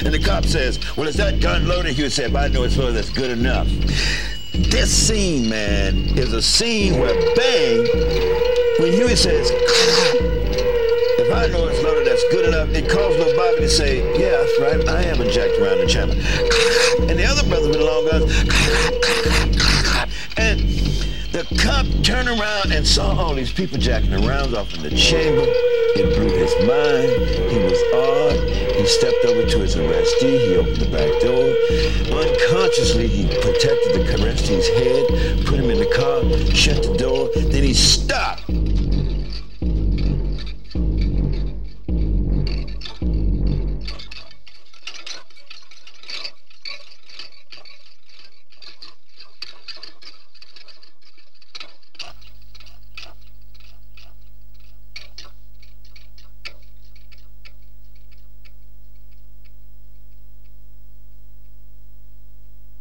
And the cop says, well, is that gun loaded? Huey said, I know it's loaded, that's good enough. This scene, man, is a scene where bang, when Huey says, if I know it's loaded, that's good enough, it caused little Bobby to say, yeah, that's right, I am Jack around the chamber. And the other brothers with the long guns, and the cop turned around and saw all these people jacking the rounds off in the chamber. It blew his mind. He was awed. He stepped over to his arrestee. He opened the back door. Unconsciously, he protected the arrestee's head, put him in the car, shut the door. Then he stopped.